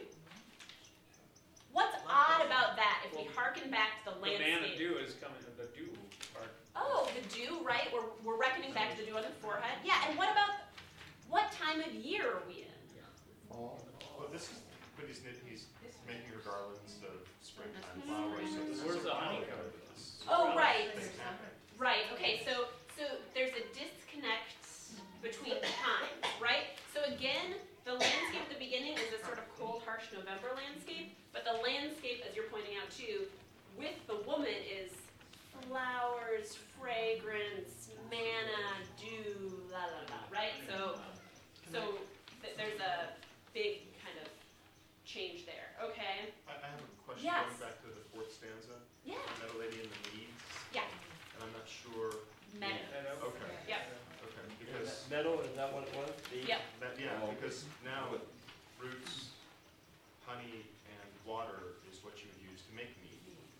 What's odd about that if we hearken back to the landscape? The manna dew is coming, the dew part. Oh, the dew, right? We're reckoning back to the dew on the forehead. Yeah, and what about, what time of year are we in? Well, this is, but he's making her garlands of springtime flowers. So this Where's is the honey? Oh, right. Right, okay, so there's a disconnect between times, right? So again, the landscape at the beginning is a sort of cold, harsh November landscape, but the landscape, as you're pointing out too, with the woman is flowers, fragrance, manna, dew, la la la, right? So there's a big kind of change there, okay? I have a question Yes. going back to the fourth stanza. Yeah. The Meadow Lady in the Meads. Yeah. And I'm not sure. Meadow. Okay. Yep. Okay, because. Meadow, is that what it was? Yep. Because now roots, honey, and water is what you would use to make mead.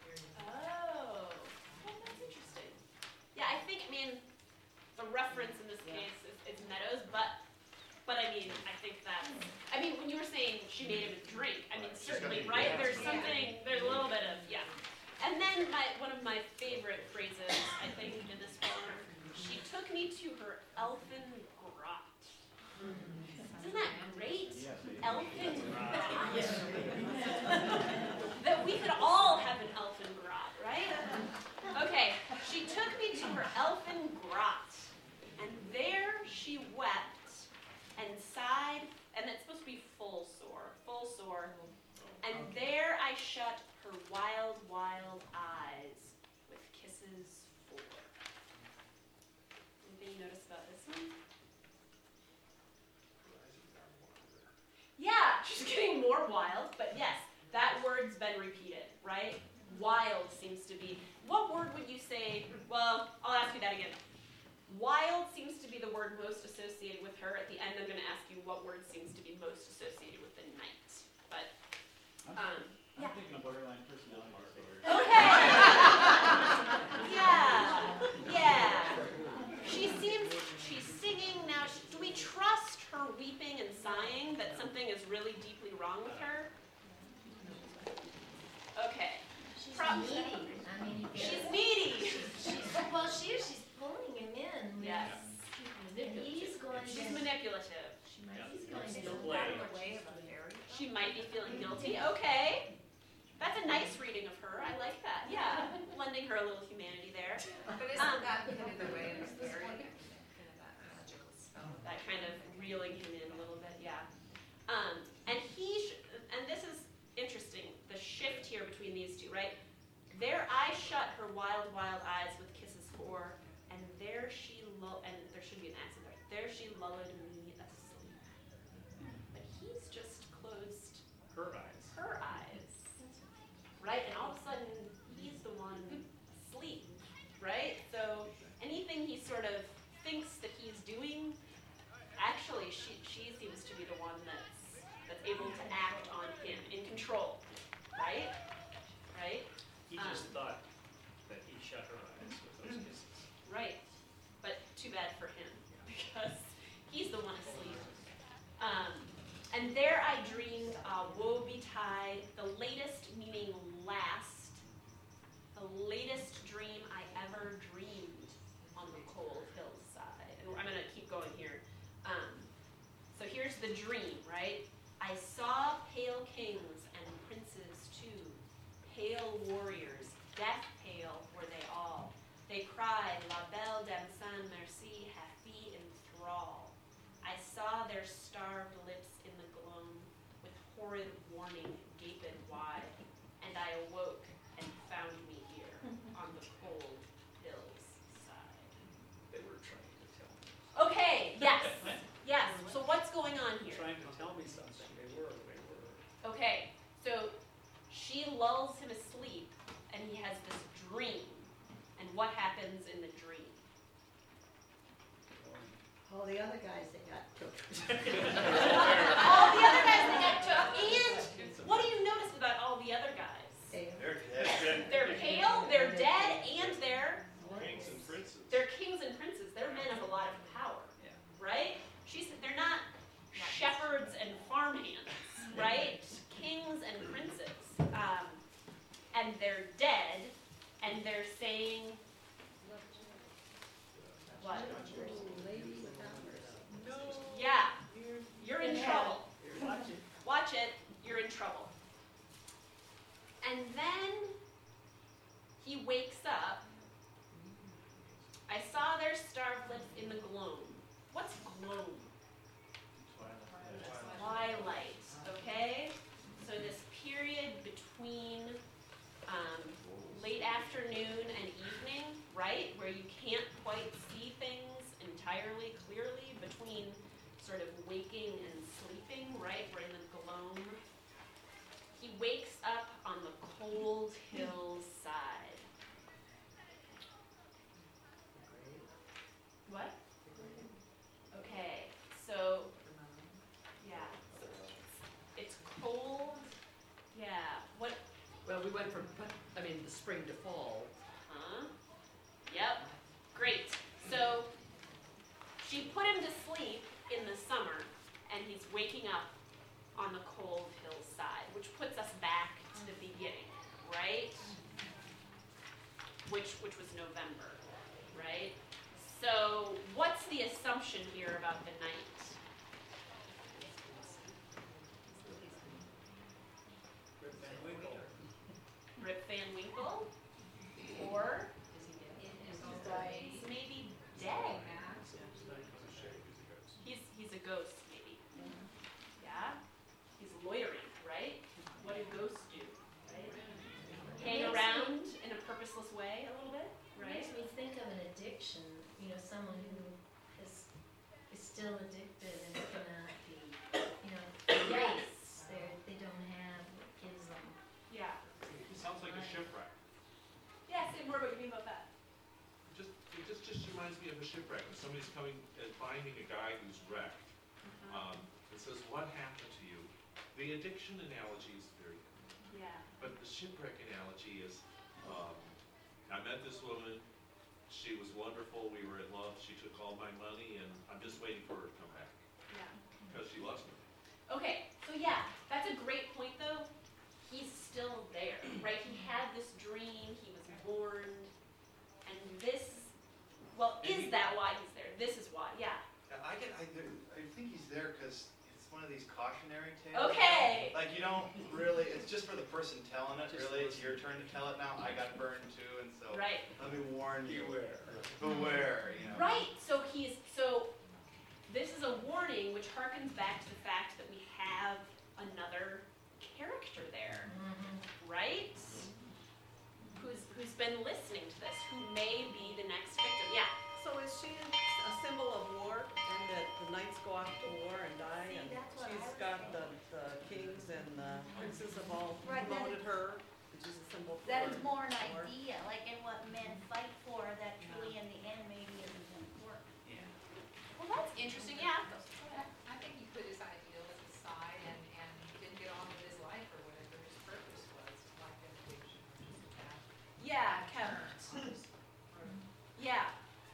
Oh, well, that's interesting. Yeah, I mean, the reference in this case is meadows, but I mean, I think that's, when you were saying she made him a drink, certainly, right? There's something, there's a little bit of, yeah. And then one of my favorite phrases, I think, in this poem, she took me to her elfin grot. Isn't that great? Elfin grot. That we could all have an elfin grot, right? Okay, she took me to her elfin grot, and there she wept and sighed, and it's supposed to be full sore, and there I shut her wild, wild eyes with kisses four. Anything you notice about this one? Yeah, she's getting more wild, but yes, that word's been repeated, right? Wild seems to be, what word would you say, well, I'll ask you that again. Wild seems to be the word most associated with her. At the end, I'm going to ask you what word seems to be most associated with the night. But, I'm thinking of borderline personality disorder. Okay. Yeah. She's singing now. Do we trust her weeping and sighing that something is really deeply wrong with her? Okay. She's needy. She's needy. She's pulling him in. Yes. He's going to. She's manipulative. He's going to Still go playing. the way of a fairy. She might be feeling guilty. Okay. That's a nice reading of her. I like that. Yeah. Lending her a little humanity there. But isn't that kind of the way of a fairy? Kind of that magical spell. That kind of reeling him in a little bit, yeah. And this is interesting, the shift here between these two, right? There I shut her wild, wild eyes with kisses four, and there she and there should be an accent there. There she lulled me asleep. But he's just closed Her eyes. her eyes, right? And all of a sudden, he's the one asleep, right? So anything he sort of thinks that he's doing, actually, she seems to be the one that's able to act on him, in control, right? Right? He just thought that he shut her eyes with those kisses. Right. But too bad for him, because morning gaped wide, and I awoke and found me here on the cold hill's side. They were trying to tell me. Okay, yes, yes. So what's going on here? Trying to tell me something. They were. Okay, so she lulls him asleep, and he has this dream. And what happens in the dream? All the other guys that got took. All the other guys that got took. And what do you notice about all the other guys? They're dead. They're pale, they're dead, and they're Kings and princes. they're kings and princes. They're men of a lot of power, right? They're not shepherds and farmhands, right? Kings and princes. And they're dead, and they're saying, what? Yeah, you're in trouble. Watch it, you're in trouble. And then he wakes up. I saw their starved lips in the gloam. What's gloam? Twilight, okay? So this period between late afternoon and evening, right? Where you can't quite see things entirely clearly between sort of waking and sleeping, right? We're in the gloam. He wakes up on the cold hillside. What? Okay, so, yeah, so it's cold, yeah, what? Well, we went from, the spring to fall. Huh? Yep, great. So, she put him to sleep in the summer, and he's waking up on the cold hillside, which puts us back to the beginning, right? Which was November, right? So, what's the assumption here about the night? Rip Van Winkle? Or maybe dead? He's a ghost, maybe. Yeah? He's loitering, right? What do ghosts do, right? Hang around in a purposeless way a little bit, right? Makes me think of an addiction, someone who is still addicted and cannot be, erase. They don't have what gives them. Yeah. It sounds like a shipwreck. Yeah, say more what you mean about that. It just reminds me of a shipwreck. When somebody's coming and finding a guy who's wrecked, it says, what happened to you? The addiction analogy is very good. Yeah. But the shipwreck analogy is, I met this woman, she was wonderful, we were in love, she took all my money, and I'm just waiting for her to come back. Yeah. Because she loves me. Okay, so yeah, that's a great point though. He's still there, right? He had this dream, he was warned, and this, is that why he's there? This is why, yeah. I think he's there because it's one of these cautionary tales. Okay. Like you don't really, it's just for the person telling it, really. It's your turn to tell it now. I got burned too, and so right. Let me warn you. Beware. Right, so this is a warning which harkens back to the fact that we have another character there, right? Who's been listening to this, who may be the next victim. Yeah. So is she a symbol of war, and that the knights go off to war and die, and she's got the kings and the princes have all promoted her, which is a symbol for That is more an war. idea, like in what men fight for, that truly in the end maybe isn't going to work. Yeah. Well, that's interesting, yeah. I think he put his ideals aside and didn't get on with his life or whatever his purpose was, like education or just that. Yeah, Kevin. Yeah.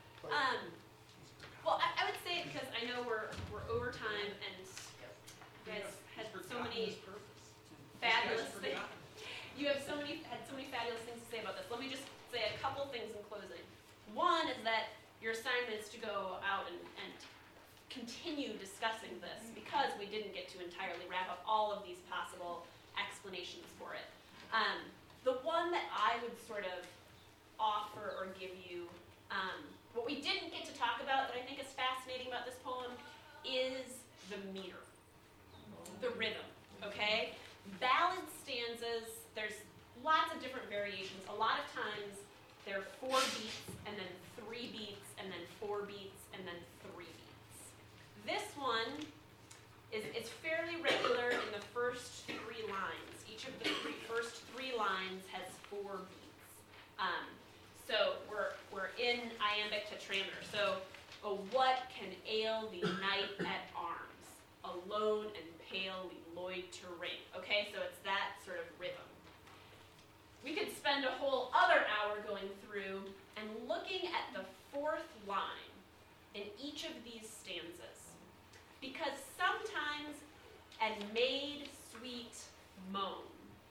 Well, I would say, because I know we're over time, and you guys had so many fabulous things. You had so many fabulous things to say about this. Let me just say a couple things in closing. One is that your assignment is to go out and continue discussing this, because we didn't get to entirely wrap up all of these possible explanations for it. The one that I would sort of offer or give you, what we didn't get to talk about that I think is fascinating about this poem is the meter, the rhythm, okay? Ballad stanzas, there's lots of different variations. A lot of times they're 4 beats and then 3 beats and then 4 beats and then 3 beats. This one is fairly regular in the first 3 lines. Each of the first 3 lines has 4 beats. So we're in iambic tetrameter. So, oh, what can ail the knight at arms? Alone and pale the Lloyd to ring. Okay, so it's that sort of rhythm. We could spend a whole other hour going through and looking at the 4th line in each of these stanzas. Because sometimes "and made sweet moan."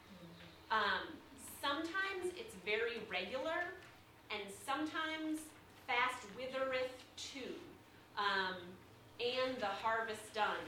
Sometimes it's very regular, and sometimes "fast withereth too," and "the harvest done."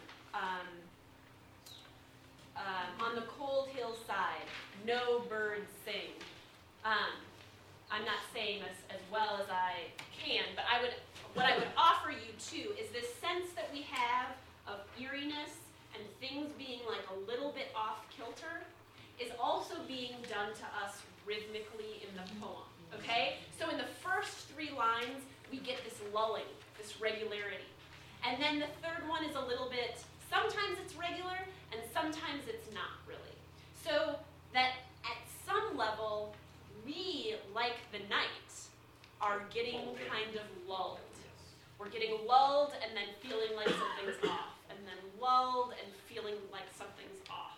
On the cold hillside, no birds sing. I'm not saying this as well as I can, but what I would offer you too is this sense that we have of eeriness and things being like a little bit off kilter is also being done to us rhythmically in the poem. Okay? So in the first 3 lines, we get this lulling, this regularity. And then the 3rd one is a little bit, sometimes it's regular, and sometimes it's not really. So that at some level, we, like the knight, are getting kind of lulled. We're getting lulled and then feeling like something's off, and then lulled and feeling like something's off.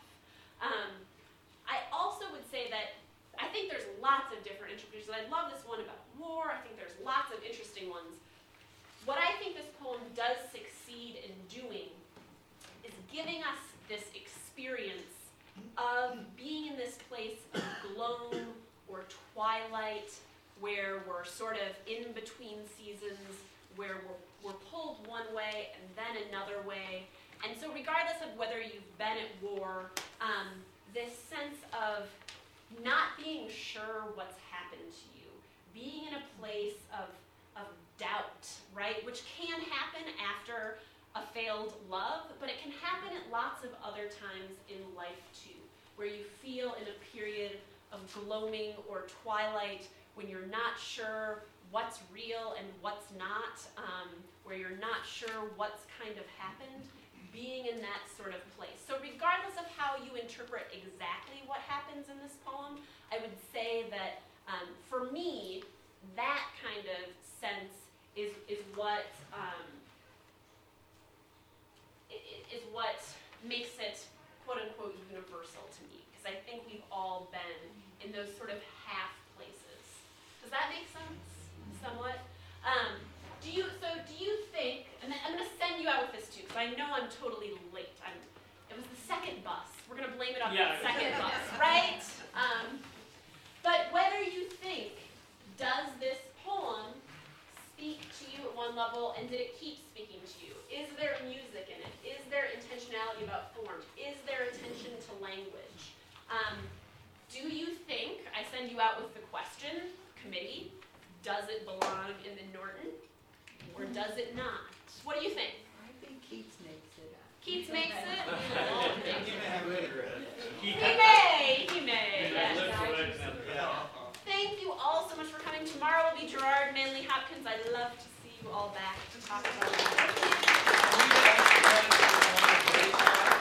I also would say that I think there's lots of different interpretations. I love this one about war. I think there's lots of interesting ones. What I think this poem does succeed in doing is giving us this experience of being in this place of gloam or twilight, where we're sort of in between seasons, where we're pulled one way and then another way. And so regardless of whether you've been at war, this sense of not being sure what's happened to you, being in a place of doubt, right? Which can happen after a failed love, but it can happen at lots of other times in life too, where you feel in a period of gloaming or twilight when you're not sure what's real and what's not, where you're not sure what's kind of happened, being in that sort of place. So regardless of how you interpret exactly what happens in this poem, I would say that for me, that kind of sense is what makes it quote-unquote universal to me, because I think we've all been in those sort of half places. Does that make sense? Somewhat? Do you think, and I'm going to send you out with this too, because I know I'm totally late. It was the second bus. We're going to blame it on the second bus, right? But whether you think, does this poem speak to you at one level, and did it keep speaking to you? Is there music in it? Is there intentionality about form? Is there attention to language? Do you think, I send you out with the question, committee, does it belong in the Norton, or does it not? What do you think? I think Keats makes it up. Keats makes it? He may. Yes. Thank you all so much for coming. Tomorrow will be Gerard Manley Hopkins. I'd love to see you all back to talk about that.